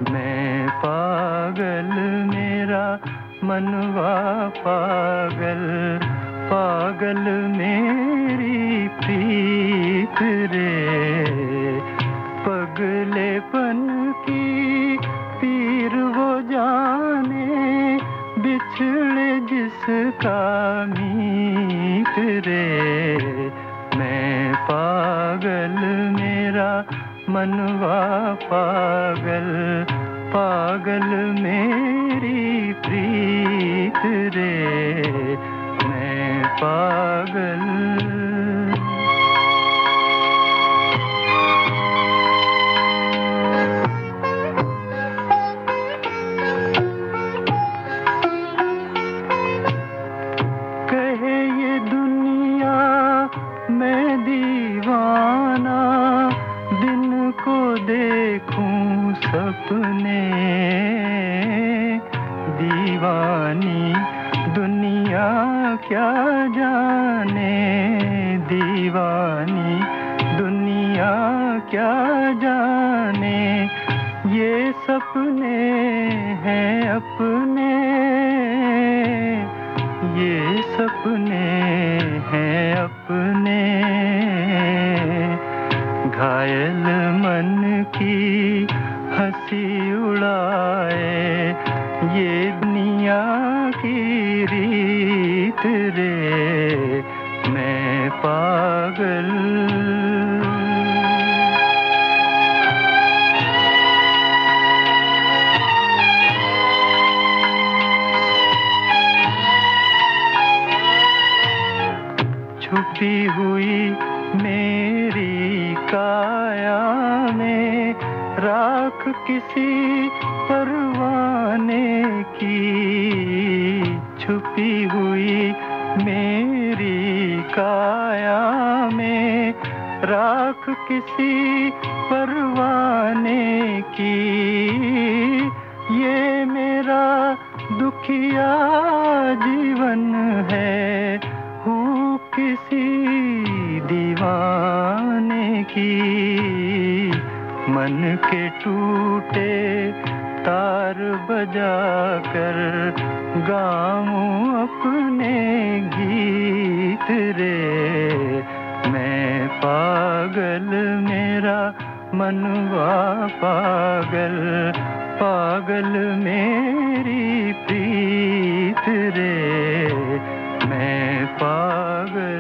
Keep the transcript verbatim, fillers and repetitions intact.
मैं पागल मेरा मनवा पागल, पागल मेरी प्रीत रे। पगलेपन की पीर वो जाने, बिछड़े जिसका मीत रे। मैं पागल मेरा मनवा पागल, पागल मेरी प्रीत रे। मैं पागल। कहे ये दुनिया मैं दीवाना, दिन को देखूं सपने। दीवानी दुनिया क्या जाने, दीवानी दुनिया क्या जाने। ये सपने हैं अपने, ये सपने हैं अपने। घायल मन की हंसी उड़ाए ये दुनिया की रीत रे। मैं पागल। छुपी हुई मेरी काया में राख किसी परवाने की। छुपी हुई मेरी काया में राख किसी परवाने की। ये मेरा दुखिया जीवन है, हूँ किसी दीवाने की। मन के टूटे तार बजा कर गाऊं अपने गीत रे। मैं पागल मेरा मनवा पागल, पागल मेरी प्रीत रे। मैं पागल।